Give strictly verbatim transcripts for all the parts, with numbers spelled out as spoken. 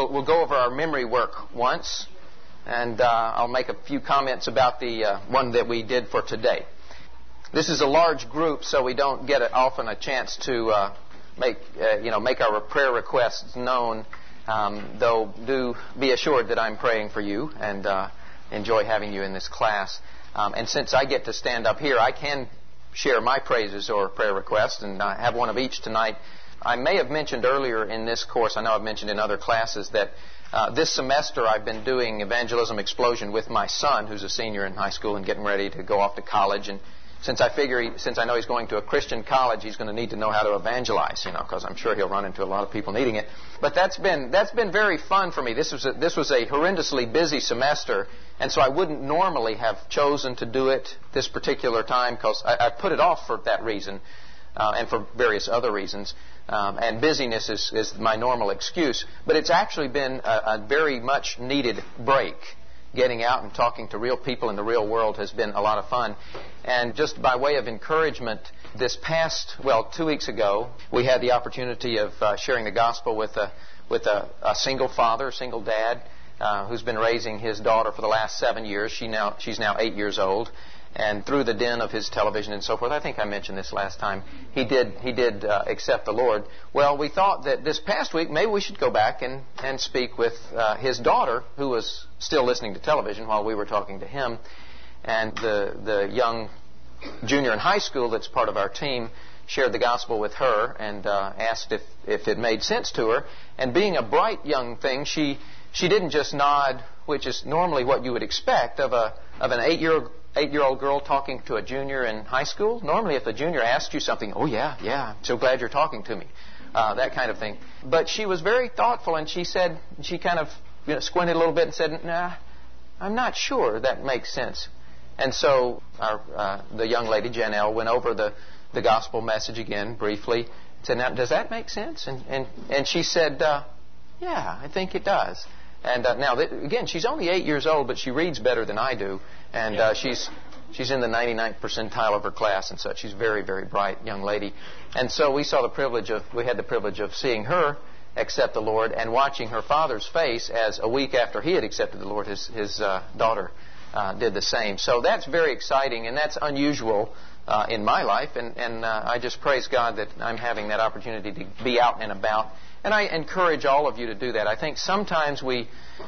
we'll, we'll go over our memory work once, and uh, I'll make a few comments about the uh, one that we did for today. This is a large group, so we don't get a, often a chance to uh, make uh, you know make our prayer requests known. Um, though do be assured that I'm praying for you and uh, enjoy having you in this class. Um, and since I get to stand up here, I can share my praises or prayer requests, and I have one of each tonight. I may have mentioned earlier in this course, I know I've mentioned in other classes, that uh, this semester I've been doing Evangelism Explosion with my son, who's a senior in high school and getting ready to go off to college. And since I figure, he, since I know he's going to a Christian college, he's going to need to know how to evangelize, you know, because I'm sure he'll run into a lot of people needing it. But that's been that's been very fun for me. This was a, this was a horrendously busy semester, and so I wouldn't normally have chosen to do it this particular time because I, I put it off for that reason uh, and for various other reasons. Um, and busyness is, is my normal excuse. But it's actually been a, a very much needed break. Getting out and talking to real people in the real world has been a lot of fun. And just by way of encouragement, this past, well, two weeks ago, we had the opportunity of uh, sharing the gospel with a, with a, a single father, a single dad, uh, who's been raising his daughter for the last seven years. She now, she's now eight years old. And through the den of his television and so forth, I think I mentioned this last time, he did he did uh, accept the Lord. Well, we thought that this past week maybe we should go back and, and speak with uh, his daughter, who was still listening to television while we were talking to him. And the the young junior in high school that's part of our team shared the gospel with her and uh, asked if, if it made sense to her. And being a bright young thing, she she didn't just nod, which is normally what you would expect of a of an eight-year-old eight-year-old girl talking to a junior in high school. Normally, if a junior asks you something, oh, yeah, yeah, I'm so glad you're talking to me, uh, that kind of thing. But she was very thoughtful, and she said, she kind of you know, squinted a little bit and said, nah, I'm not sure that makes sense. And so our, uh, the young lady, Janelle, went over the, the gospel message again briefly and said, now, does that make sense? And, and, and she said, uh, yeah, I think it does. And uh, now, th- again, she's only eight years old, but she reads better than I do. And uh, she's she's in the ninety-ninth percentile of her class and such. She's a very, very bright young lady. And so we saw the privilege of, we had the privilege of seeing her accept the Lord and watching her father's face as a week after he had accepted the Lord, his, his uh, daughter uh, did the same. So that's very exciting, and that's unusual uh, in my life. And, and uh, I just praise God that I'm having that opportunity to be out and about. And I encourage all of you to do that. I think sometimes we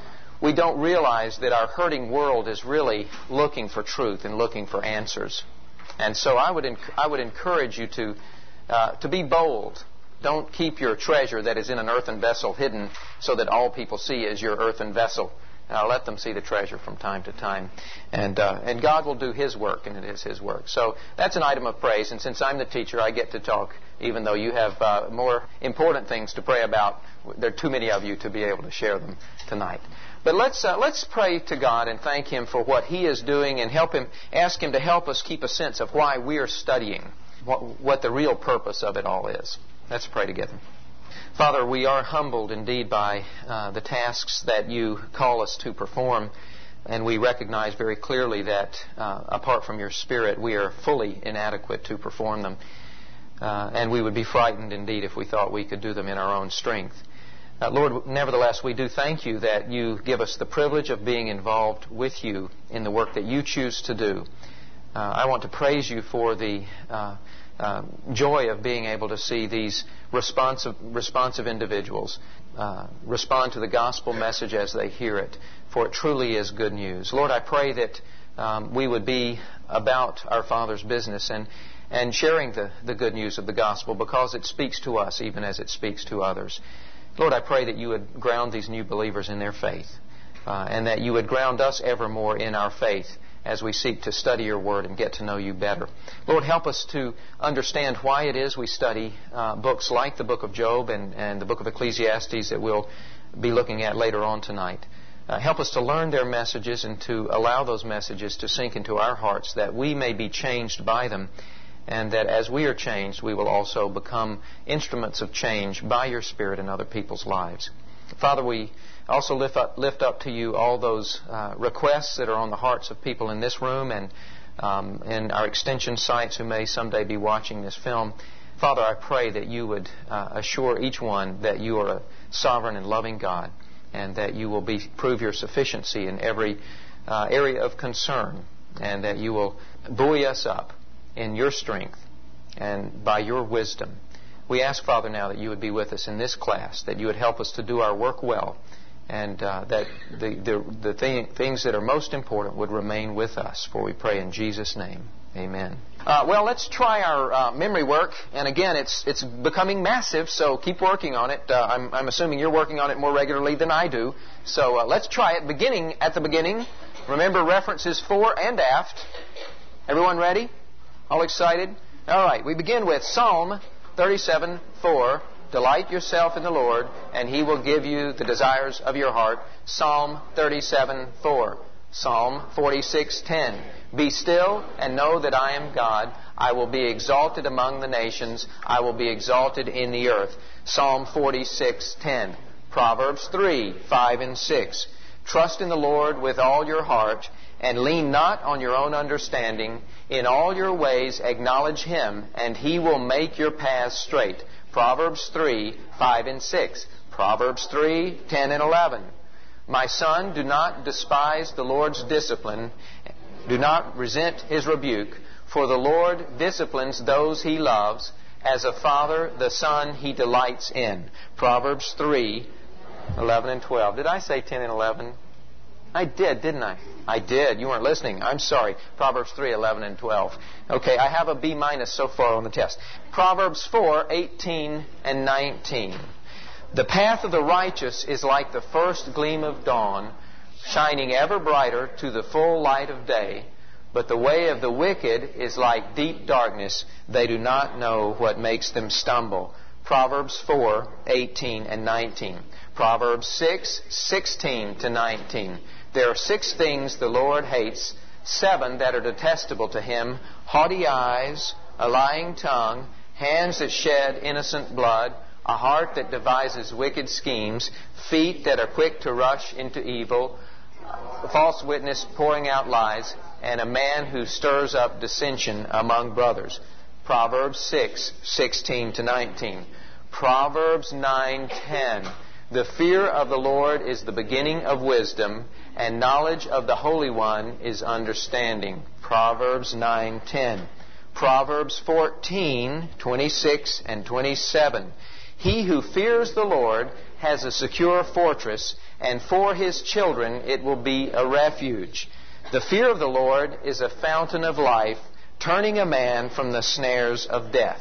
we don't realize that our hurting world is really looking for truth and looking for answers. And so I would enc- I would encourage you to uh, to be bold. Don't keep your treasure that is in an earthen vessel hidden so that all people see is your earthen vessel. Uh, let them see the treasure from time to time. And uh, and God will do His work, and it is His work. So that's an item of praise. And since I'm the teacher, I get to talk, even though you have uh, more important things to pray about. There are too many of you to be able to share them tonight. But let's uh, let's pray to God and thank Him for what He is doing, and help Him, ask Him to help us keep a sense of why we are studying, what, what the real purpose of it all is. Let's pray together. Father, we are humbled indeed by uh, the tasks that you call us to perform, and we recognize very clearly that uh, apart from your Spirit, we are fully inadequate to perform them. Uh, and we would be frightened indeed if we thought we could do them in our own strength. Uh, Lord, nevertheless, we do thank you that you give us the privilege of being involved with you in the work that you choose to do. Uh, I want to praise you for the uh, uh, joy of being able to see these responsive, responsive individuals uh, respond to the gospel message as they hear it, for it truly is good news. Lord, I pray that um, we would be about our Father's business and and sharing the, the good news of the gospel, because it speaks to us even as it speaks to others. Lord, I pray that you would ground these new believers in their faith, uh, and that you would ground us evermore in our faith as we seek to study your word and get to know you better. Lord, help us to understand why it is we study uh, books like the book of Job and, and the book of Ecclesiastes that we'll be looking at later on tonight. Uh, help us to learn their messages and to allow those messages to sink into our hearts, that we may be changed by them, and that as we are changed, we will also become instruments of change by your Spirit in other people's lives. Father, we also lift up, lift up to you all those uh, requests that are on the hearts of people in this room and um, in our extension sites who may someday be watching this film. Father, I pray that you would uh, assure each one that you are a sovereign and loving God, and that you will be, prove your sufficiency in every uh, area of concern, and that you will buoy us up in your strength and by your wisdom. We ask, Father, now that you would be with us in this class, that you would help us to do our work well, and uh, that the, the, the thing, things that are most important would remain with us. For we pray in Jesus' name. Amen. Uh, well, let's try our uh, memory work. And again, it's it's becoming massive, so keep working on it. Uh, I'm, I'm assuming you're working on it more regularly than I do. So uh, let's try it. Beginning at the beginning. Remember references fore and aft. Everyone ready? All excited? All right. We begin with Psalm thirty-seven four. Delight yourself in the Lord, and He will give you the desires of your heart. Psalm thirty-seven four. Psalm forty-six ten. Be still and know that I am God. I will be exalted among the nations. I will be exalted in the earth. Psalm forty-six ten. Proverbs three five and six. Trust in the Lord with all your heart, and lean not on your own understanding. In all your ways acknowledge Him, and He will make your paths straight. Proverbs three five and six. Proverbs three ten and eleven. My son, do not despise the Lord's discipline. Do not resent His rebuke. For the Lord disciplines those He loves. As a father, the son He delights in. Proverbs three eleven and twelve. Did I say ten and eleven? I did, didn't I? I did. You weren't listening. I'm sorry. Proverbs three eleven and twelve. Okay, I have a B minus so far on the test. Proverbs four eighteen and nineteen. The path of the righteous is like the first gleam of dawn, shining ever brighter to the full light of day. But the way of the wicked is like deep darkness. They do not know what makes them stumble. Proverbs four eighteen and nineteen. Proverbs six sixteen to nineteen. There are six things the Lord hates, seven that are detestable to Him: haughty eyes, a lying tongue, hands that shed innocent blood, a heart that devises wicked schemes, feet that are quick to rush into evil, false witness pouring out lies, and a man who stirs up dissension among brothers. Proverbs six sixteen to nineteen. Proverbs nine ten. The fear of the Lord is the beginning of wisdom, and knowledge of the Holy One is understanding. Proverbs nine ten. Proverbs fourteen twenty-six and twenty-seven. He who fears the Lord has a secure fortress, and for his children it will be a refuge. The fear of the Lord is a fountain of life, turning a man from the snares of death.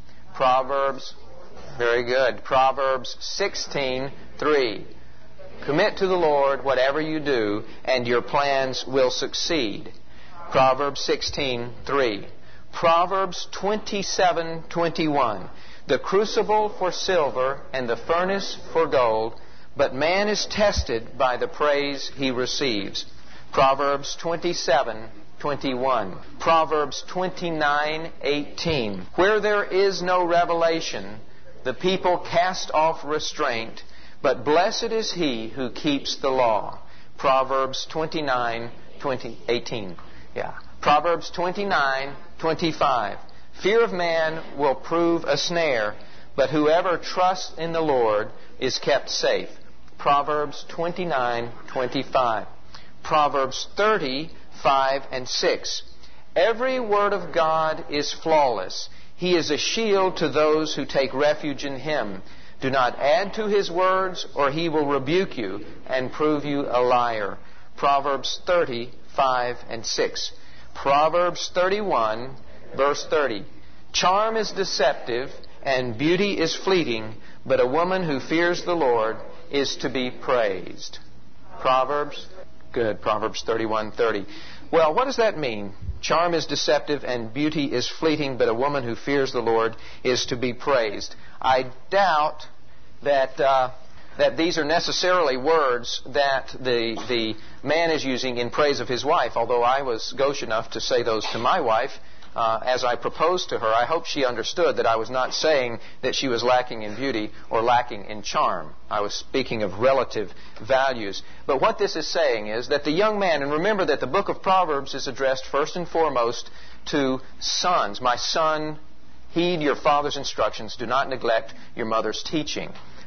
Proverbs, very good. Proverbs sixteen three. Commit to the Lord whatever you do, and your plans will succeed. Proverbs sixteen three. Proverbs twenty-seven twenty-one. The crucible for silver and the furnace for gold, but man is tested by the praise he receives. Proverbs twenty-seven twenty-one. Proverbs twenty-nine eighteen. Where there is no revelation, the people cast off restraint, but blessed is he who keeps the law. Proverbs twenty-nine eighteen. Yeah. Proverbs twenty-nine twenty-five. Fear of man will prove a snare, but whoever trusts in the Lord is kept safe. Proverbs twenty-nine twenty-five. Proverbs thirty five and six. Every word of God is flawless. He is a shield to those who take refuge in Him. Do not add to His words, or He will rebuke you and prove you a liar. Proverbs thirty five and six. Proverbs thirty-one verse thirty. Charm is deceptive and beauty is fleeting, but a woman who fears the Lord is to be praised. Proverbs, good, Proverbs thirty-one thirty. Well, what does that mean? Charm is deceptive and beauty is fleeting, but a woman who fears the Lord is to be praised. I doubt that uh, that these are necessarily words that the the man is using in praise of his wife, although I was gauche enough to say those to my wife. Uh, as I proposed to her, I hope she understood that I was not saying that she was lacking in beauty or lacking in charm. I was speaking of relative values. But what this is saying is that the young man, and remember that the book of Proverbs is addressed first and foremost to sons. My son, heed your father's instructions. Do not neglect your mother's teaching.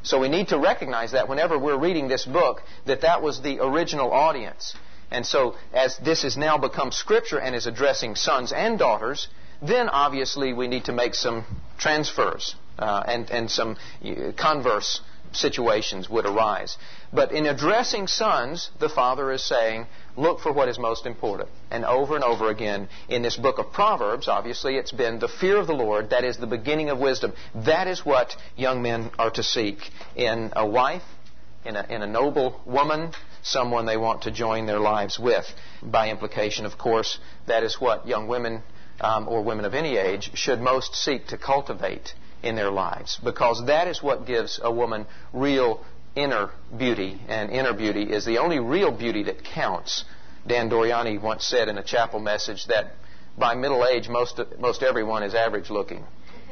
So we need to recognize that whenever we're reading this book, that that was the original audience. And so as this has now become Scripture and is addressing sons and daughters, then obviously we need to make some transfers uh, and, and some converse situations would arise. But in addressing sons, the Father is saying, look for what is most important. And over and over again in this book of Proverbs, obviously it's been the fear of the Lord, that is the beginning of wisdom. That is what young men are to seek in a wife, in a, in a noble woman, someone they want to join their lives with. By implication, of course, that is what young women um, or women of any age should most seek to cultivate in their lives, because that is what gives a woman real inner beauty, and inner beauty is the only real beauty that counts. Dan Doriani once said in a chapel message that by middle age most most everyone is average looking.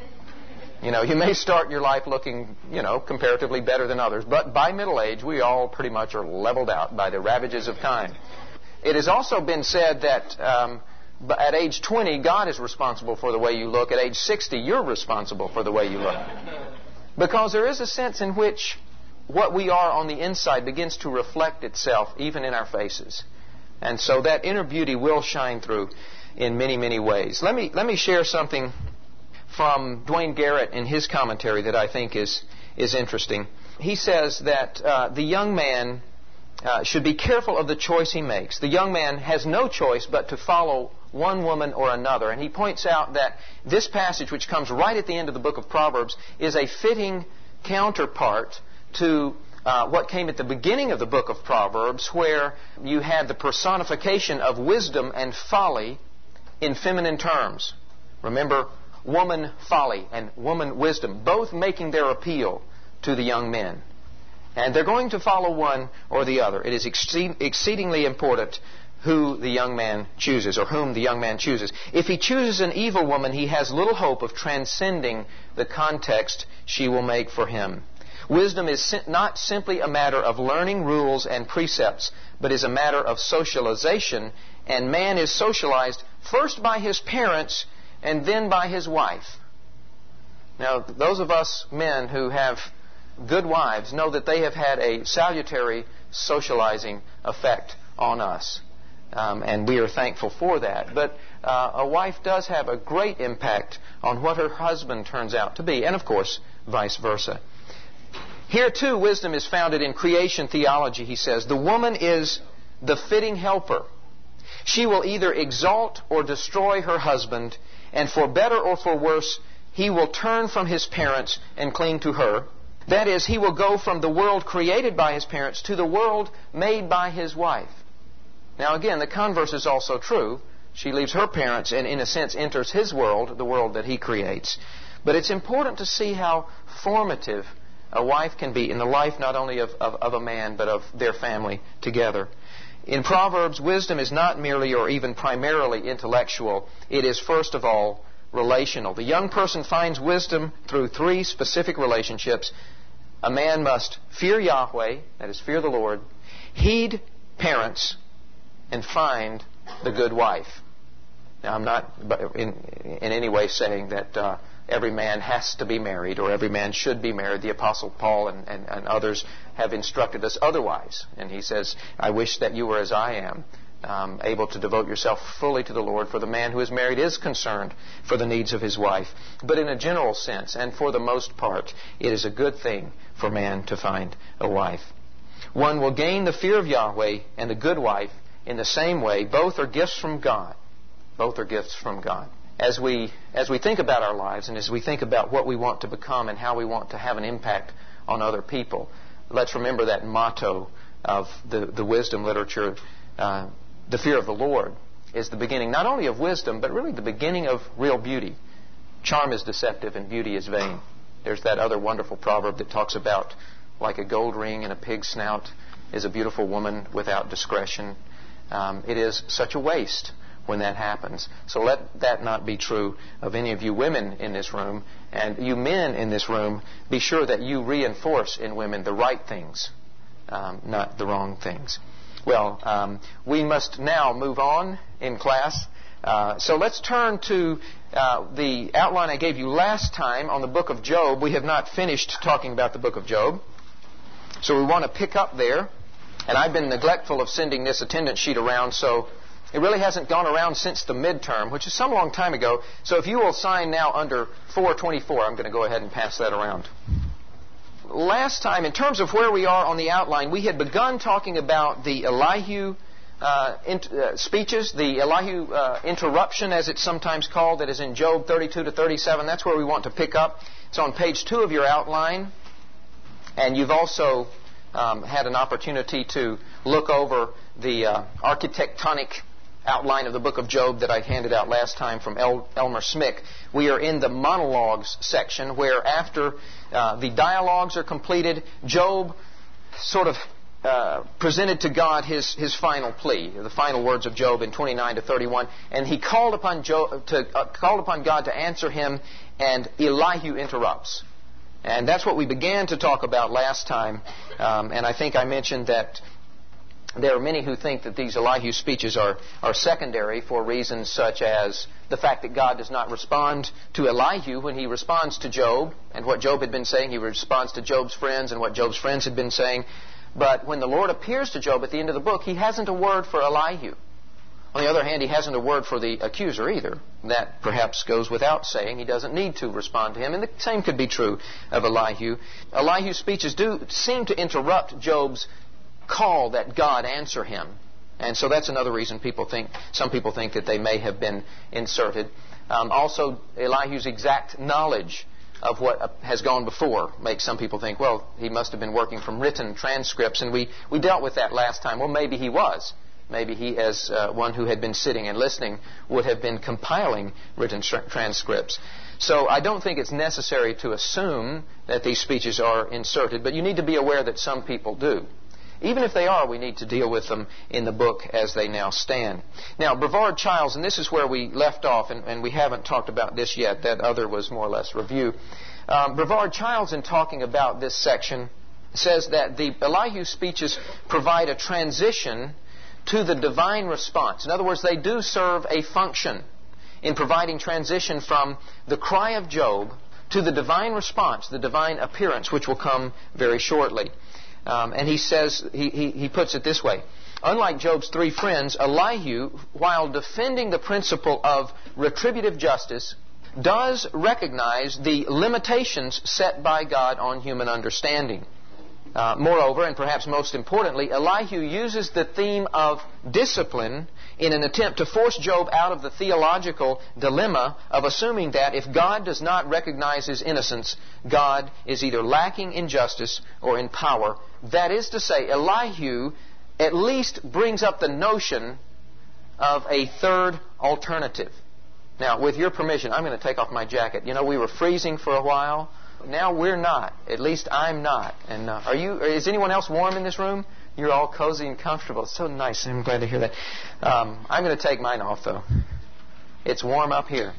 You know, you may start your life looking, you know, comparatively better than others, but by middle age we all pretty much are leveled out by the ravages of time. It has also been said that um, But at age twenty, God is responsible for the way you look. At age sixty, you're responsible for the way you look. Because there is a sense in which what we are on the inside begins to reflect itself even in our faces. And so that inner beauty will shine through in many, many ways. Let me let me share something from Dwayne Garrett in his commentary that I think is, is interesting. He says that uh, the young man uh, should be careful of the choice he makes. The young man has no choice but to follow one woman or another. And he points out that this passage, which comes right at the end of the book of Proverbs, is a fitting counterpart to uh, what came at the beginning of the book of Proverbs, where you had the personification of wisdom and folly in feminine terms. Remember, woman folly and woman wisdom, both making their appeal to the young men. And they're going to follow one or the other. It is exceed- exceedingly important who the young man chooses, or whom the young man chooses. If he chooses an evil woman, he has little hope of transcending the context she will make for him. Wisdom is not simply a matter of learning rules and precepts, but is a matter of socialization, and man is socialized first by his parents and then by his wife. Now, those of us men who have good wives know that they have had a salutary socializing effect on us. Um, and we are thankful for that. But uh, a wife does have a great impact on what her husband turns out to be, and of course, vice versa. Here, too, wisdom is founded in creation theology, he says. The woman is the fitting helper. She will either exalt or destroy her husband, and for better or for worse, he will turn from his parents and cling to her. That is, he will go from the world created by his parents to the world made by his wife. Now again, the converse is also true. She leaves her parents and, in a sense, enters his world, the world that he creates. But it's important to see how formative a wife can be in the life not only of, of, of a man, but of their family together. In Proverbs, wisdom is not merely or even primarily intellectual. It is, first of all, relational. The young person finds wisdom through three specific relationships. A man must fear Yahweh, that is, fear the Lord, heed parents, and find the good wife. Now, I'm not in, in any way saying that uh, every man has to be married or every man should be married. The Apostle Paul and, and, and others have instructed us otherwise. And he says, I wish that you were as I am, um, able to devote yourself fully to the Lord, for the man who is married is concerned for the needs of his wife. But in a general sense, and for the most part, it is a good thing for man to find a wife. One will gain the fear of Yahweh and the good wife in the same way. Both are gifts from God. Both are gifts from God. As we as we think about our lives and as we think about what we want to become and how we want to have an impact on other people, let's remember that motto of the, the wisdom literature. Uh, the fear of the Lord is the beginning not only of wisdom, but really the beginning of real beauty. Charm is deceptive and beauty is vain. There's that other wonderful proverb that talks about like a gold ring in a pig's snout is a beautiful woman without discretion. Um, it is such a waste when that happens. So let that not be true of any of you women in this room. And you men in this room, be sure that you reinforce in women the right things, um, not the wrong things. Well, um, we must now move on in class. Uh, so let's turn to uh, the outline I gave you last time on the book of Job. We have not finished talking about the book of Job. So we want to pick up there. And I've been neglectful of sending this attendance sheet around, so it really hasn't gone around since the midterm, which is some long time ago. So if you will sign now under four twenty-four, I'm going to go ahead and pass that around. Last time, in terms of where we are on the outline, we had begun talking about the Elihu uh, in, uh, speeches, the Elihu uh, interruption, as it's sometimes called, that is in Job thirty-two to thirty-seven. That's where we want to pick up. It's on page two of your outline. And you've also um, had an opportunity to look over the uh, architectonic outline of the book of Job that I handed out last time from El- Elmer Smick. We are in the monologues section, where after uh, the dialogues are completed, Job sort of uh, presented to God his, his final plea, the final words of Job in twenty-nine to thirty-one, and he called upon Job to uh, called upon God to answer him, and Elihu interrupts. And that's what we began to talk about last time. Um, and I think I mentioned that there are many who think that these Elihu speeches are, are secondary for reasons such as the fact that God does not respond to Elihu when he responds to Job and what Job had been saying. He responds to Job's friends and what Job's friends had been saying. But when the Lord appears to Job at the end of the book, he hasn't a word for Elihu. On the other hand, he hasn't a word for the accuser either. That perhaps goes without saying. He doesn't need to respond to him. And the same could be true of Elihu. Elihu's speeches do seem to interrupt Job's call that God answer him. And so that's another reason people think, some people think that they may have been inserted. Um, also, Elihu's exact knowledge of what has gone before makes some people think, well, he must have been working from written transcripts. And we, we dealt with that last time. Well, maybe he was. Maybe he, as uh, one who had been sitting and listening, would have been compiling written tra- transcripts. So I don't think it's necessary to assume that these speeches are inserted, but you need to be aware that some people do. Even if they are, we need to deal with them in the book as they now stand. Now, Brevard Childs, and this is where we left off, and, and we haven't talked about this yet. That other was more or less review. Um, Brevard Childs, in talking about this section, says that the Elihu speeches provide a transition to the divine response. In other words, they do serve a function in providing transition from the cry of Job to the divine response, the divine appearance, which will come very shortly. Um, and he says, he, he, he puts it this way. Unlike Job's three friends, Elihu, while defending the principle of retributive justice, does recognize the limitations set by God on human understanding. Uh, moreover, and perhaps most importantly, Elihu uses the theme of discipline in an attempt to force Job out of the theological dilemma of assuming that if God does not recognize his innocence, God is either lacking in justice or in power. That is to say, Elihu at least brings up the notion of a third alternative. Now, with your permission, I'm going to take off my jacket. You know, we were freezing for a while. Now we're not. At least I'm not. And uh, are you? Is anyone else warm in this room? You're all cozy and comfortable. It's so nice. I'm glad to hear that. Um, I'm going to take mine off, though. It's warm up here.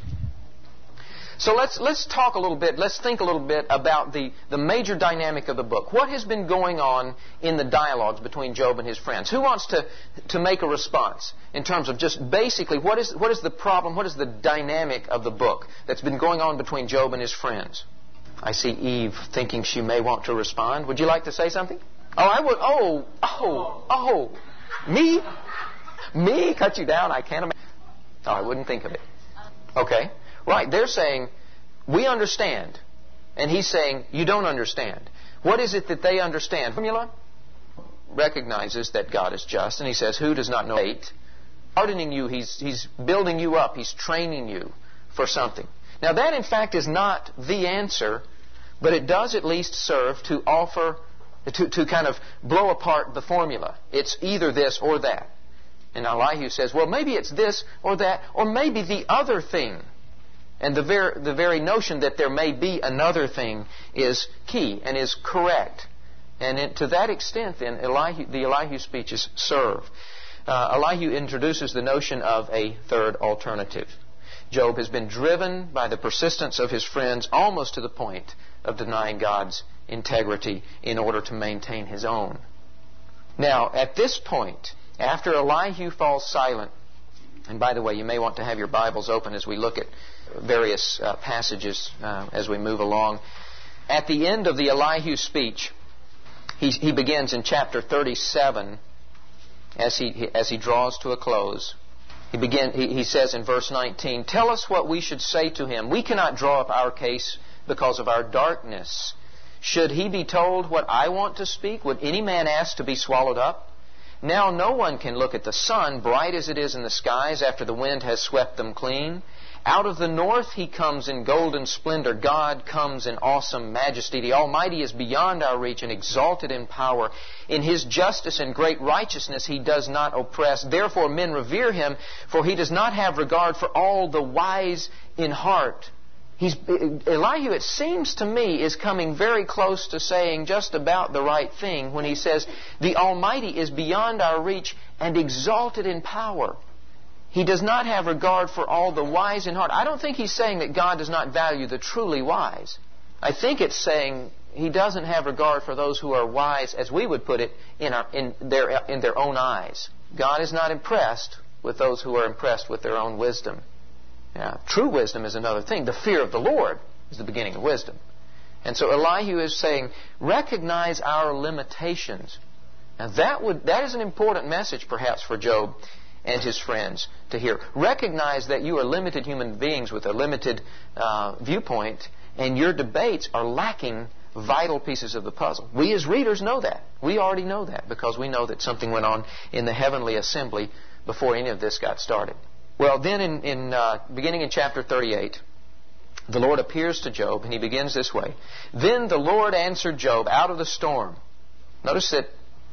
So let's let's talk a little bit. Let's think a little bit about the, the major dynamic of the book. What has been going on in the dialogues between Job and his friends? Who wants to, to make a response in terms of just basically what is what is the problem? What is the dynamic of the book that's been going on between Job and his friends? I see Eve thinking she may want to respond. Would you like to say something? Oh, I would. Oh, oh, oh. Me? Me? Cut you down? I can't imagine. Oh, I wouldn't think of it. Okay. Right. They're saying, we understand. And he's saying, you don't understand. What is it that they understand? Formula recognizes that God is just. And he says, who does not know hate? Hardening you, he's, he's building you up. He's training you for something. Now that, in fact, is not the answer, but it does at least serve to offer, to, to kind of blow apart the formula. It's either this or that. And Elihu says, well, maybe it's this or that, or maybe the other thing. And the, ver- the very notion that there may be another thing is key and is correct. And it, to that extent, then, Elihu, the Elihu speeches serve. Uh, Elihu introduces the notion of a third alternative. Job has been driven by the persistence of his friends almost to the point of denying God's integrity in order to maintain his own. Now, at this point, after Elihu falls silent, And by the way, you may want to have your Bibles open as we look at various uh, passages uh, as we move along. At the end of the Elihu speech, he, he begins in chapter thirty-seven, as he as he draws to a close. He begin. He, he says in verse nineteen, "Tell us what we should say to him. We cannot draw up our case because of our darkness. Should he be told what I want to speak? Would any man ask to be swallowed up? Now no one can look at the sun, bright as it is in the skies, after the wind has swept them clean. Out of the north he comes in golden splendor. God comes in awesome majesty. The Almighty is beyond our reach and exalted in power. In His justice and great righteousness He does not oppress. Therefore men revere Him, for He does not have regard for all the wise in heart." He's, Elihu, it seems to me, is coming very close to saying just about the right thing when he says, the Almighty is beyond our reach and exalted in power. He does not have regard for all the wise in heart. I don't think he's saying that God does not value the truly wise. I think it's saying He doesn't have regard for those who are wise, as we would put it, in, our, in, their, in their own eyes. God is not impressed with those who are impressed with their own wisdom. Now, true wisdom is another thing. The fear of the Lord is the beginning of wisdom. And so Elihu is saying, recognize our limitations. Now that would that is an important message perhaps for Job and his friends to hear. Recognize that you are limited human beings with a limited uh, viewpoint, and your debates are lacking vital pieces of the puzzle. We as readers know that. We already know that because we know that something went on in the heavenly assembly before any of this got started. Well, then in, in uh, beginning in chapter thirty-eight, the Lord appears to Job, and he begins this way. "Then the Lord answered Job out of the storm." Notice that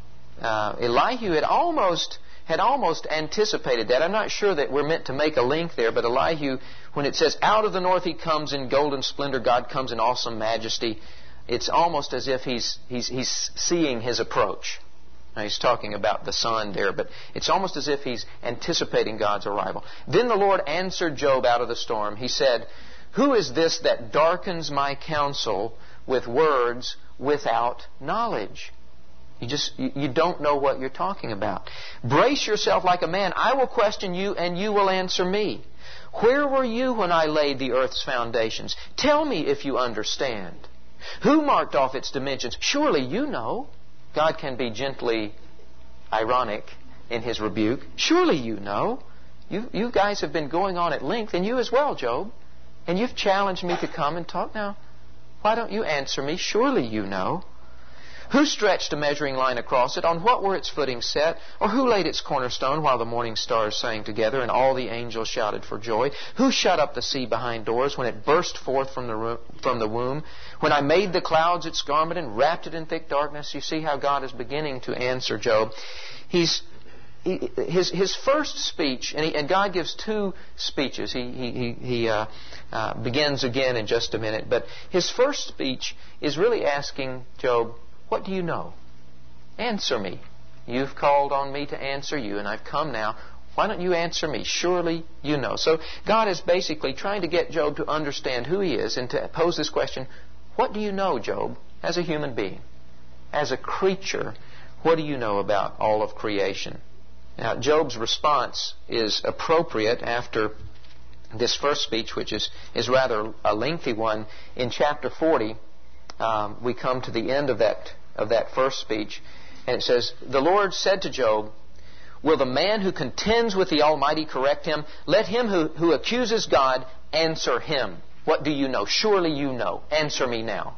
uh, Elihu had almost had almost anticipated that. I'm not sure that we're meant to make a link there, but Elihu, when it says, "Out of the north He comes in golden splendor, God comes in awesome majesty," it's almost as if he's he's he's seeing his approach. Now, he's talking about the sun there, but it's almost as if he's anticipating God's arrival. "Then the Lord answered Job out of the storm. He said, 'Who is this that darkens my counsel with words without knowledge?'" You just, you, you don't know what you're talking about. "Brace yourself like a man. I will question you, and you will answer me. Where were you when I laid the earth's foundations? Tell me if you understand. Who marked off its dimensions? Surely you know." God can be gently ironic in His rebuke. "Surely you know. You, you guys have been going on at length, and you as well, Job. And you've challenged me to come and talk. Now, why don't you answer me? Surely you know. Who stretched a measuring line across it? On what were its footings set? Or who laid its cornerstone while the morning stars sang together and all the angels shouted for joy? Who shut up the sea behind doors when it burst forth from the ro- from the womb? When I made the clouds its garment and wrapped it in thick darkness?" You see how God is beginning to answer Job. He's he, his his first speech, and, he, and God gives two speeches. He he he, he uh, uh, begins again in just a minute, but his first speech is really asking Job, "What do you know? Answer me. You've called on me to answer you, and I've come now. Why don't you answer me? Surely you know." So God is basically trying to get Job to understand who he is and to pose this question, what do you know, Job, as a human being? As a creature, what do you know about all of creation? Now, Job's response is appropriate after this first speech, which is, is rather a lengthy one. In chapter forty, um, we come to the end of that of that first speech, and it says, "The Lord said to Job, will the man who contends with the Almighty correct him? Let him who, who accuses God answer him. What do you know? Surely you know. Answer me now."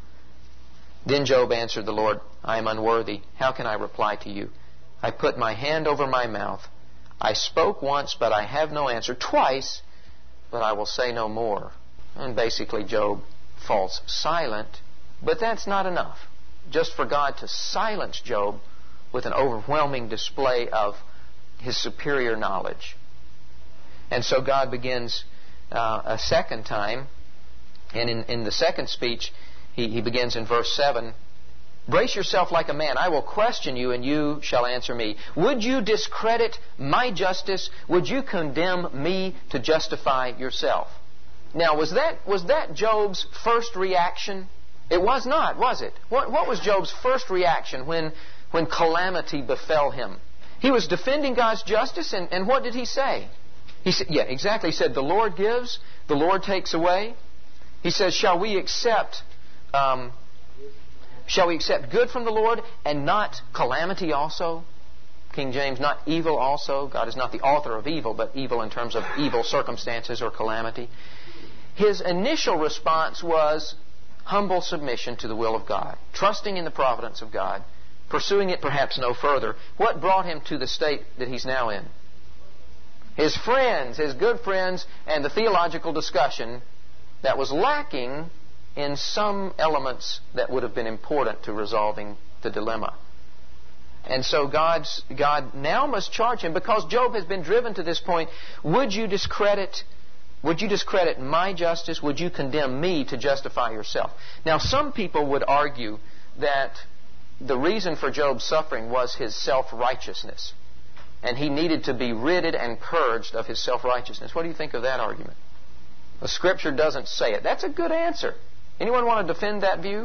Then Job answered the Lord, "I am unworthy. How can I reply to you? I put my hand over my mouth. I spoke once, but I have no answer. Twice, but I will say no more." And basically Job falls silent, but that's not enough. Just for God to silence Job with an overwhelming display of His superior knowledge. And so God begins uh, a second time, and in, in the second speech, he, he begins in verse seven, "Brace yourself like a man. I will question you, and you shall answer me. Would you discredit my justice? Would you condemn me to justify yourself?" Now, was that was that Job's first reaction? It was not, was it? What, what was Job's first reaction when, when calamity befell him? He was defending God's justice, and, and what did he say? He said, yeah, exactly. He said, the Lord gives, the Lord takes away. He says, shall we accept, um, shall we accept good from the Lord and not calamity also? King James, not evil also. God is not the author of evil, but evil in terms of evil circumstances or calamity. His initial response was humble submission to the will of God, trusting in the providence of God, pursuing it perhaps no further. What brought him to the state that he's now in? His friends, his good friends, and the theological discussion that was lacking in some elements that would have been important to resolving the dilemma. And so God's, God now must charge him, because Job has been driven to this point. Would you discredit, would you discredit my justice? Would you condemn me to justify yourself? Now, some people would argue that the reason for Job's suffering was his self-righteousness, and he needed to be ridded and purged of his self-righteousness. What do you think of that argument? The Scripture doesn't say it. That's a good answer. Anyone want to defend that view?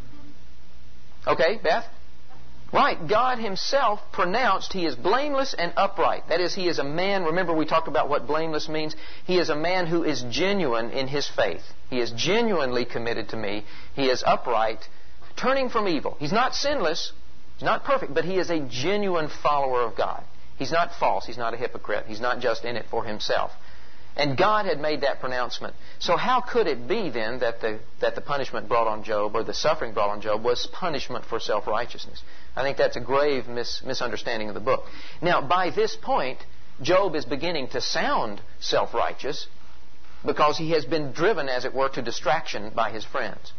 Okay, Beth? Right. God Himself pronounced He is blameless and upright. That is, He is a man. Remember, we talked about what blameless means. He is a man who is genuine in his faith. He is genuinely committed to me. He is upright, turning from evil. He's not sinless. He's not perfect, but he is a genuine follower of God. He's not false. He's not a hypocrite. He's not just in it for himself. And God had made that pronouncement. So how could it be then that the, that the punishment brought on Job, or the suffering brought on Job, was punishment for self-righteousness? I think that's a grave mis- misunderstanding of the book. Now, by this point, Job is beginning to sound self-righteous because he has been driven, as it were, to distraction by his friends.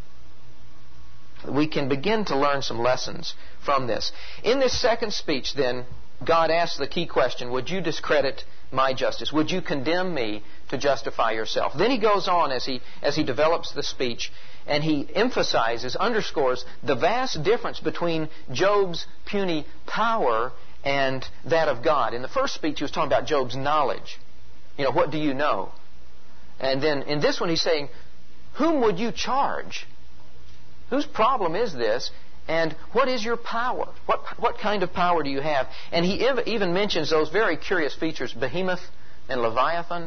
We can begin to learn some lessons from this. In this second speech, then, God asks the key question, would you discredit my justice? Would you condemn me to justify yourself? Then he goes on as he, as he develops the speech, and he emphasizes, underscores the vast difference between Job's puny power and that of God. In the first speech, he was talking about Job's knowledge. You know, what do you know? And then in this one, he's saying, whom would you charge? Whose problem is this? And what is your power? What what kind of power do you have? And he even mentions those very curious features, Behemoth and Leviathan.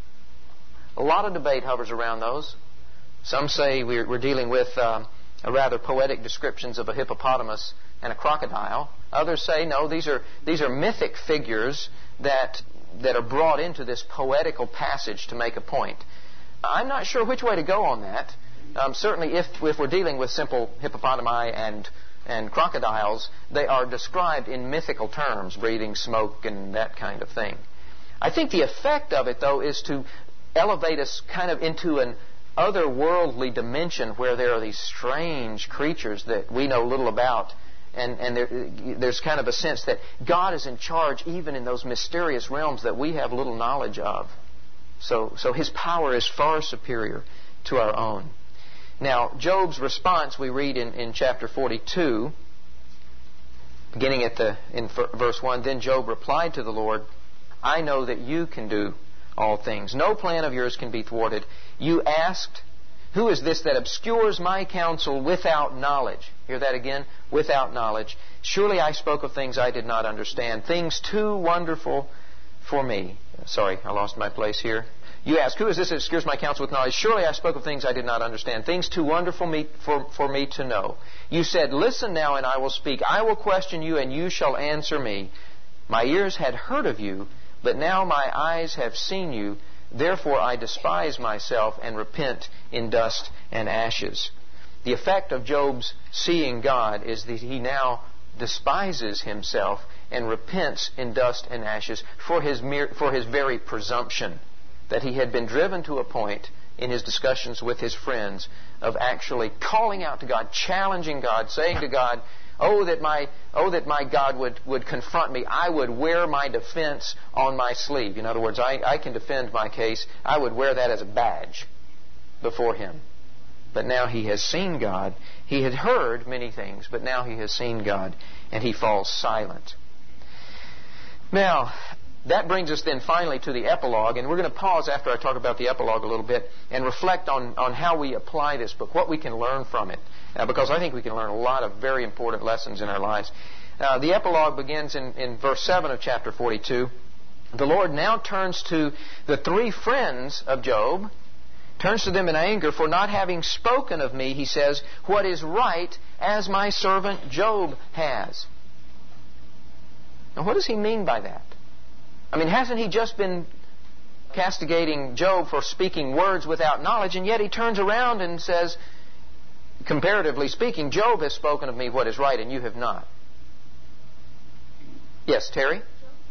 A lot of debate hovers around those. Some say we're, we're dealing with um, a rather poetic descriptions of a hippopotamus and a crocodile. Others say, no, these are these are mythic figures that that are brought into this poetical passage to make a point. I'm not sure which way to go on that. Um, certainly, if, if we're dealing with simple hippopotami and and crocodiles, they are described in mythical terms, breathing smoke and that kind of thing. I think the effect of it, though, is to elevate us kind of into an otherworldly dimension where there are these strange creatures that we know little about, and and there, there's kind of a sense that God is in charge even in those mysterious realms that we have little knowledge of. So so His power is far superior to our own. Now, Job's response we read in, in chapter forty-two, beginning at the in verse one. Then Job replied to the Lord, I know that you can do all things. No plan of yours can be thwarted. You asked, who is this that obscures my counsel without knowledge? Hear that again? Without knowledge. Surely I spoke of things I did not understand, things too wonderful for me. Sorry, I lost my place here. You ask, who is this that obscures my counsel with knowledge? Surely I spoke of things I did not understand, things too wonderful me, for, for me to know. You said, listen now and I will speak. I will question you and you shall answer me. My ears had heard of you, but now my eyes have seen you. Therefore I despise myself and repent in dust and ashes. The effect of Job's seeing God is that he now despises himself and repents in dust and ashes for his mere, for his very presumption, that he had been driven to a point in his discussions with his friends of actually calling out to God, challenging God, saying to God, oh that my oh that my God would, would confront me. I would wear my defense on my sleeve. In other words, I, I can defend my case. I would wear that as a badge before Him. But now he has seen God. He had heard many things, but now he has seen God, and he falls silent. Now, that brings us then finally to the epilogue, and we're going to pause after I talk about the epilogue a little bit and reflect on, on how we apply this book, what we can learn from it, uh, because I think we can learn a lot of very important lessons in our lives. Uh, the epilogue begins in, in verse seven of chapter forty-two. The Lord now turns to the three friends of Job, turns to them in anger for not having spoken of me, he says, what is right, as my servant Job has. Now, what does he mean by that? I mean, hasn't he just been castigating Job for speaking words without knowledge, and yet he turns around and says, comparatively speaking, Job has spoken of me what is right, and you have not. Yes, Terry?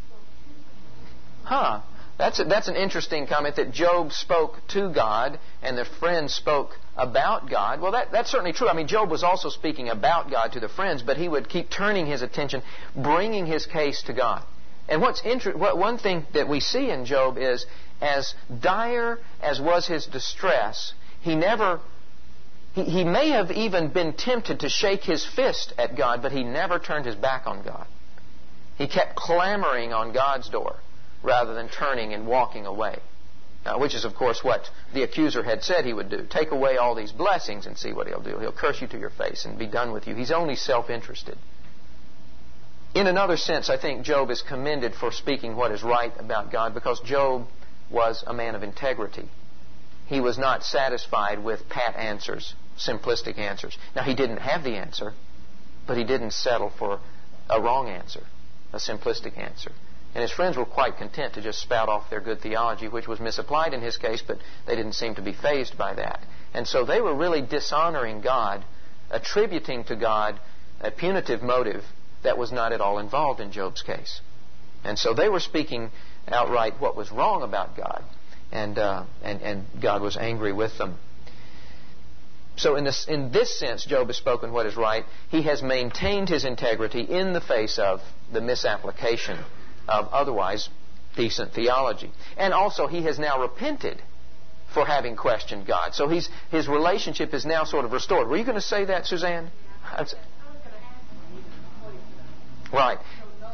Huh. That's, a, that's an interesting comment, that Job spoke to God and the friends spoke about God. Well, that, that's certainly true. I mean, Job was also speaking about God to the friends, but he would keep turning his attention, bringing his case to God. And what's inter- what, one thing that we see in Job is, as dire as was his distress, he never, he, he may have even been tempted to shake his fist at God, but he never turned his back on God. He kept clamoring on God's door rather than turning and walking away, uh, which is, of course, what the accuser had said he would do. Take away all these blessings and see what he'll do. He'll curse you to your face and be done with you. He's only self-interested. In another sense, I think Job is commended for speaking what is right about God, because Job was a man of integrity. He was not satisfied with pat answers, simplistic answers. Now, he didn't have the answer, but he didn't settle for a wrong answer, a simplistic answer. And his friends were quite content to just spout off their good theology, which was misapplied in his case, but they didn't seem to be fazed by that. And so they were really dishonoring God, attributing to God a punitive motive that was not at all involved in Job's case. And so they were speaking outright what was wrong about God, and uh, and, and God was angry with them. So in this, in this sense, Job has spoken what is right. He has maintained his integrity in the face of the misapplication of otherwise decent theology. And also he has now repented for having questioned God. So he's, his relationship is now sort of restored. Were you going to say that, Suzanne? Yeah, I was, I was going to ask you. Right.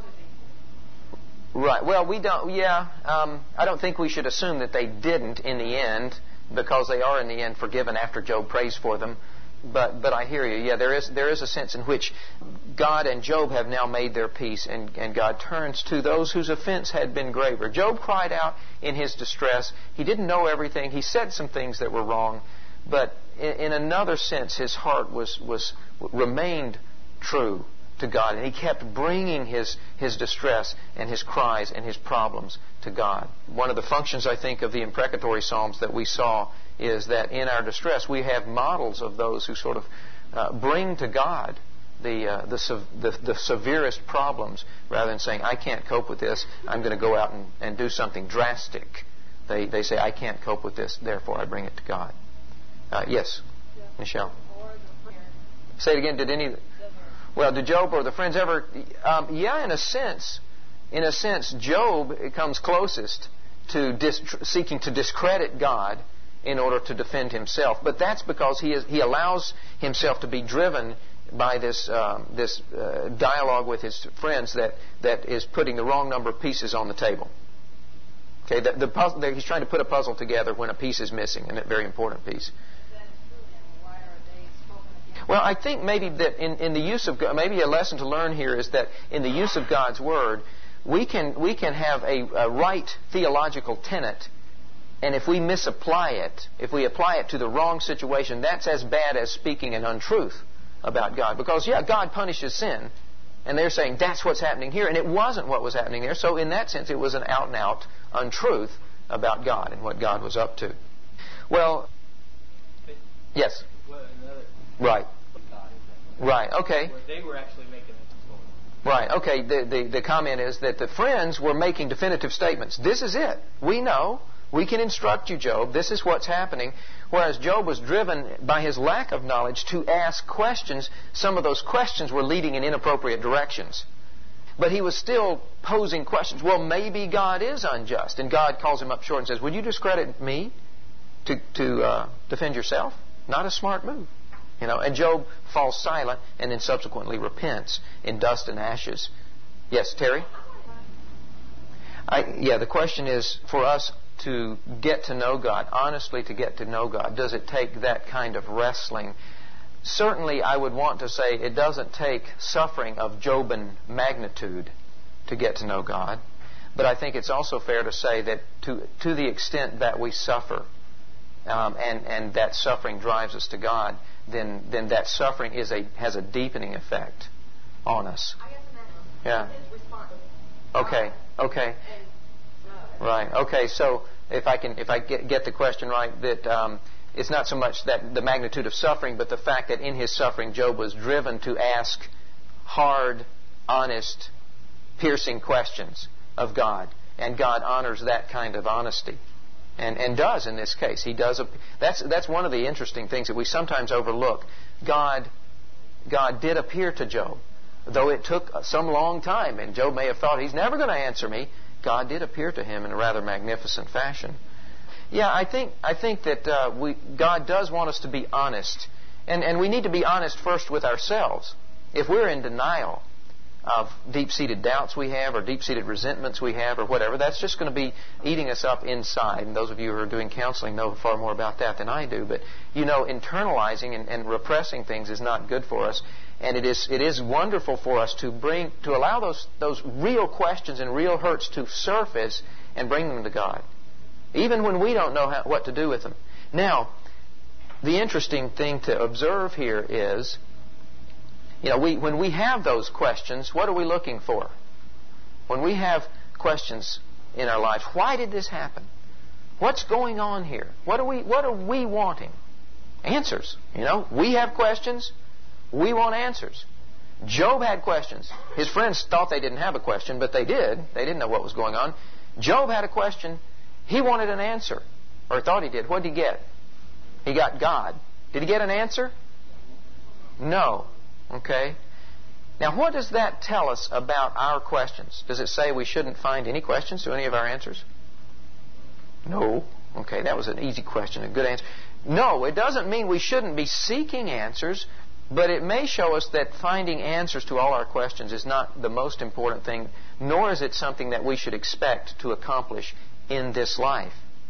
Right. Well, we don't, yeah, um, I don't think we should assume that they didn't in the end, because they are in the end forgiven after Job prays for them. But but I hear you. Yeah, there is there is a sense in which God and Job have now made their peace, and, and God turns to those whose offense had been graver. Job cried out in his distress. He didn't know everything. He said some things that were wrong, but in, in another sense, his heart was was remained true to God, and he kept bringing his his distress and his cries and his problems to God. One of the functions, I think, of the imprecatory psalms that we saw is that in our distress we have models of those who sort of uh, bring to God the, uh, the, the the severest problems, rather than saying, I can't cope with this, I'm going to go out and, and do something drastic. They they say, I can't cope with this, therefore I bring it to God. Uh, yes, yeah. Michelle. Say it again. Did any... Well, did Job or the friends ever... Um, yeah, in a sense. In a sense, Job comes closest to dis- seeking to discredit God in order to defend himself. But that's because he is, he allows himself to be driven by this um, this uh, dialogue with his friends that, that is putting the wrong number of pieces on the table. Okay, the, the puzzle, he's trying to put a puzzle together when a piece is missing, and a very important piece. Well, I think maybe that in, in the use of God, maybe a lesson to learn here is that in the use of God's Word, we can we can have a, a right theological tenet, and if we misapply it, if we apply it to the wrong situation, that's as bad as speaking an untruth about God. Because, yeah, God punishes sin, and they're saying that's what's happening here, and it wasn't what was happening there. So in that sense, it was an out-and-out untruth about God and what God was up to. Well, yes. Right. Right. Okay. They were actually making it. Right. Okay. The, the the comment is that the friends were making definitive statements. This is it. We know. We can instruct you, Job. This is what's happening. Whereas Job was driven by his lack of knowledge to ask questions. Some of those questions were leading in inappropriate directions. But he was still posing questions. Well, maybe God is unjust. And God calls him up short and says, would you discredit me to, to uh, defend yourself? Not a smart move. You know, and Job falls silent and then subsequently repents in dust and ashes. Yes, Terry? I, yeah, the question is for us to get to know God, honestly to get to know God, does it take that kind of wrestling? certainly I would want to say it doesn't take suffering of Joban magnitude to get to know God. But I think it's also fair to say that to to the extent that we suffer, um, and and that suffering drives us to God, then then that suffering is a has a deepening effect on us. I guess I'm Yeah. his response. Okay. Okay. And, uh, Right. Okay. So if I can if I get get the question right, that um, it's not so much that the magnitude of suffering, but the fact that in his suffering, Job was driven to ask hard, honest, piercing questions of God, and God honors that kind of honesty, and and does in this case. He does. A, that's that's one of the interesting things that we sometimes overlook. God, God did appear to Job, though it took some long time, and Job may have thought he's never going to answer me. God did appear to him in a rather magnificent fashion. Yeah, I think I think that uh, we God does want us to be honest, and and we need to be honest first with ourselves. If we're in denial of deep-seated doubts we have, or deep-seated resentments we have, or whatever, that's just going to be eating us up inside. And those of you who are doing counseling know far more about that than I do. But, you know, internalizing and, and repressing things is not good for us. And it is it is wonderful for us to bring to allow those those real questions and real hurts to surface and bring them to God, even when we don't know how, what to do with them. Now, the interesting thing to observe here is, you know, we, when we have those questions, what are we looking for? When we have questions in our lives, why did this happen? What's going on here? What are we, what are we wanting? Answers. You know, we have questions. We want answers. Job had questions. His friends thought they didn't have a question, but they did. They didn't know what was going on. Job had a question. He wanted an answer, or thought he did. What did he get? He got God. Did he get an answer? No. Okay? Now, what does that tell us about our questions? Does it say we shouldn't find any questions to any of our answers? No. Okay, that was an easy question, a good answer. No, it doesn't mean we shouldn't be seeking answers, but it may show us that finding answers to all our questions is not the most important thing, nor is it something that we should expect to accomplish in this life.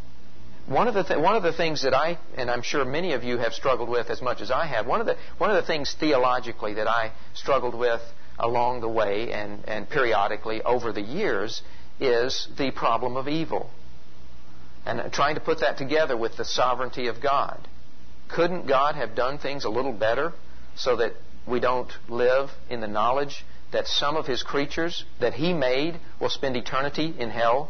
One of the th- one of the things that I, and I'm sure many of you have struggled with as much as I have, one of the one of the things theologically that I struggled with along the way and, and periodically over the years is the problem of evil. And trying to put that together with the sovereignty of God. Couldn't God have done things a little better so that we don't live in the knowledge that some of His creatures that He made will spend eternity in hell?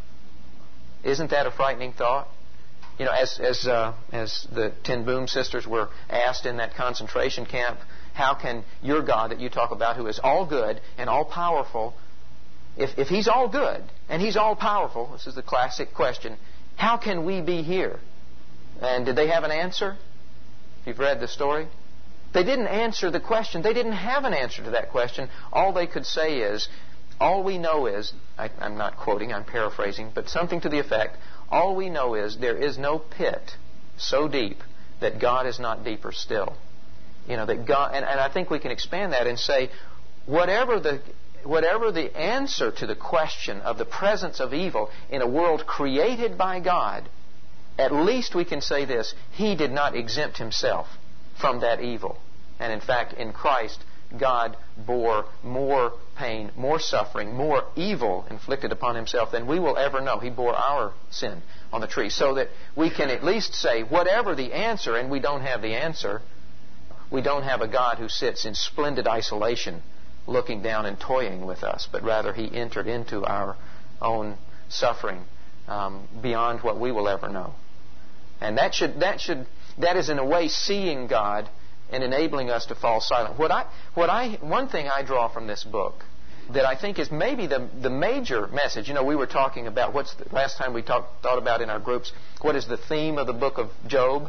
Isn't that a frightening thought? You know, as as uh, as the Ten Boom sisters were asked in that concentration camp, how can your God that you talk about, who is all good and all powerful, if if He's all good and He's all powerful, this is the classic question, how can we be here? And did they have an answer? You've read the story? They didn't answer the question. They didn't have an answer to that question. All they could say is, all we know is, I, I'm not quoting, I'm paraphrasing, but something to the effect, all we know is there is no pit so deep that God is not deeper still. You know, that God, and, and I think we can expand that and say, whatever the whatever the answer to the question of the presence of evil in a world created by God, at least we can say this, He did not exempt Himself from that evil. And in fact, in Christ, God bore more pain, more suffering, more evil inflicted upon Himself than we will ever know. He bore our sin on the tree. So that we can at least say, whatever the answer, and we don't have the answer, we don't have a God who sits in splendid isolation looking down and toying with us, but rather He entered into our own suffering um, beyond what we will ever know. And that should, that should, that is in a way seeing God and enabling us to fall silent. What I, what I, one thing I draw from this book that I think is maybe the the major message. You know, we were talking about what's the last time we talked thought about in our groups. What is the theme of the book of Job?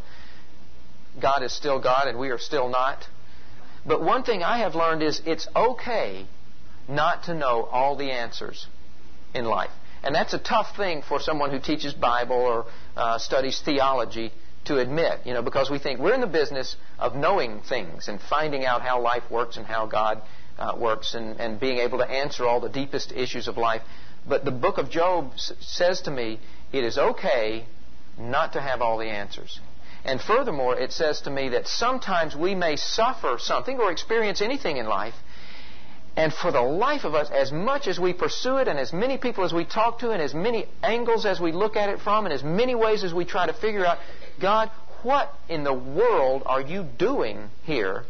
God is still God, and we are still not. But one thing I have learned is it's okay not to know all the answers in life, and that's a tough thing for someone who teaches Bible or uh, studies theology to admit, you know, because we think we're in the business of knowing things and finding out how life works and how God uh, works and, and being able to answer all the deepest issues of life. But the book of Job s- says to me, it is okay not to have all the answers. And furthermore, it says to me that sometimes we may suffer something or experience anything in life, and for the life of us, as much as we pursue it and as many people as we talk to and as many angles as we look at it from and as many ways as we try to figure out, God, what in the world are you doing here?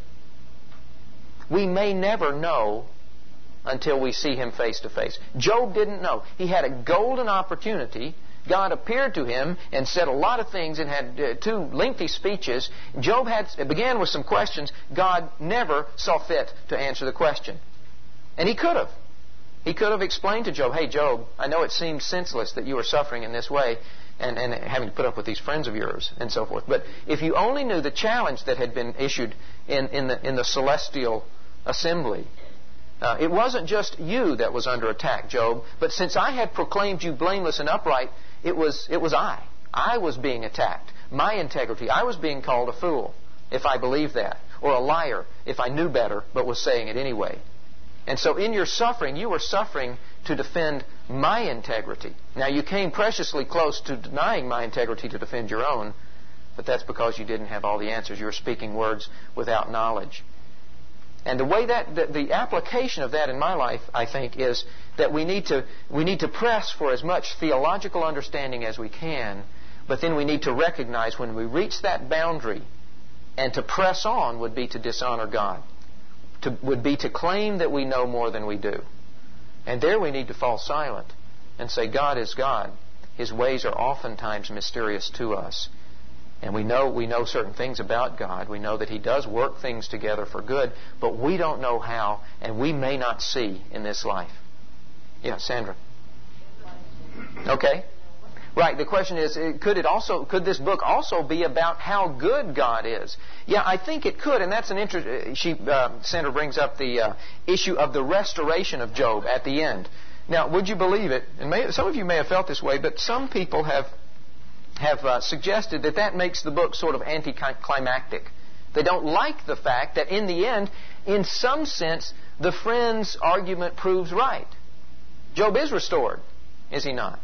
We may never know until we see Him face to face. Job didn't know. He had a golden opportunity. God appeared to him and said a lot of things and had uh, two lengthy speeches. Job had began with some questions. God never saw fit to answer the question. And He could have. He could have explained to Job, hey, Job, I know it seems senseless that you are suffering in this way and, and having to put up with these friends of yours and so forth. But if you only knew the challenge that had been issued in, in, the, in the celestial assembly, uh, it wasn't just you that was under attack, Job, but since I had proclaimed you blameless and upright, it was, it was I. I was being attacked. My integrity. I was being called a fool if I believed that, or a liar if I knew better but was saying it anyway. And so in your suffering, you were suffering to defend my integrity. Now, you came preciously close to denying my integrity to defend your own, but that's because you didn't have all the answers. You were speaking words without knowledge. And the way that, the, the application of that in my life, I think, is that we need to, we need to press for as much theological understanding as we can, but then we need to recognize when we reach that boundary, and to press on would be to dishonor God. To, would be to claim that we know more than we do. And there we need to fall silent and say, God is God. His ways are oftentimes mysterious to us. And we know we know certain things about God. We know that He does work things together for good, but we don't know how, and we may not see in this life. Yeah, Sandra. Okay. Right. The question is, could it also, could this book also be about how good God is? Yeah, I think it could, and that's an interest. She, uh, Sandra brings up the uh, issue of the restoration of Job at the end. Now, would you believe it? And may, some of you may have felt this way, but some people have have uh, suggested that that makes the book sort of anticlimactic. They don't like the fact that in the end, in some sense, the friend's argument proves right. Job is restored, is he not?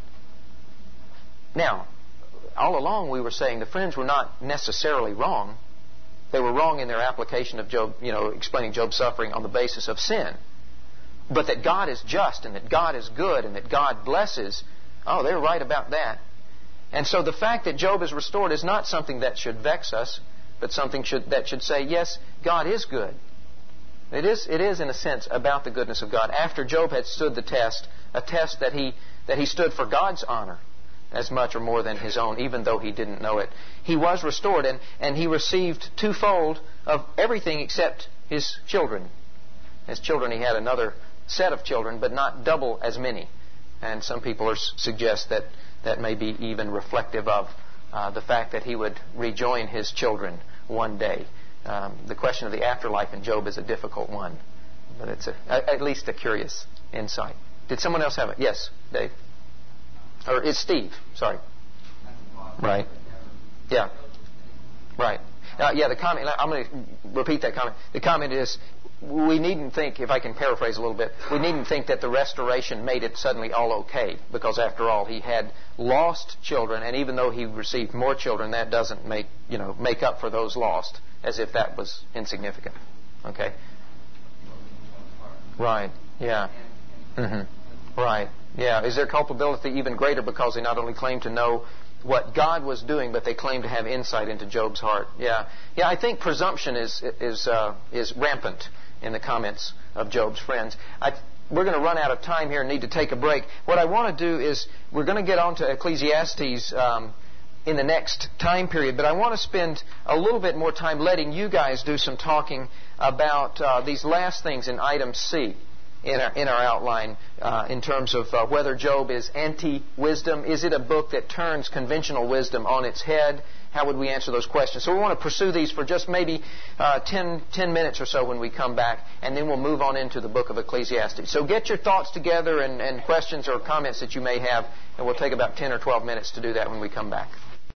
Now, all along we were saying the friends were not necessarily wrong. They were wrong in their application of Job, you know, explaining Job's suffering on the basis of sin. But that God is just and that God is good and that God blesses, oh, they're right about that. And so the fact that Job is restored is not something that should vex us, but something should, that should say, yes, God is good. It is, it is, in a sense, about the goodness of God. After Job had stood the test, a test that he, that he stood for God's honor as much or more than his own, even though he didn't know it, he was restored, and, and he received twofold of everything except his children. His children, he had another set of children, but not double as many. And some people are, suggest that that may be even reflective of uh, the fact that he would rejoin his children one day. Um, the question of the afterlife in Job is a difficult one, but it's a, at least a curious insight. Did someone else have it? Yes, Dave. Or it's Steve. Sorry. Right. Yeah. Right. Uh, yeah, the comment, I'm going to repeat that comment. The comment is, we needn't think, if I can paraphrase a little bit, we needn't think that the restoration made it suddenly all okay, because after all, he had lost children, and even though he received more children, that doesn't make, you know, make up for those lost, as if that was insignificant. Okay? Right. Yeah. Mm-hmm. Right. Yeah. Is their culpability even greater because they not only claim to know what God was doing, but they claim to have insight into Job's heart? Yeah. Yeah, I think presumption is is uh, is rampant in the comments of Job's friends. I, we're going to run out of time here and need to take a break. What I want to do is, we're going to get on to Ecclesiastes um, in the next time period, but I want to spend a little bit more time letting you guys do some talking about uh, these last things in item C in our, in our outline, uh, in terms of uh, whether Job is anti-wisdom. Is it a book that turns conventional wisdom on its head? How would we answer those questions? So we want to pursue these for just maybe uh, ten, ten minutes or so when we come back, and then we'll move on into the book of Ecclesiastes. So get your thoughts together and, and questions or comments that you may have, and we'll take about ten or twelve minutes to do that when we come back.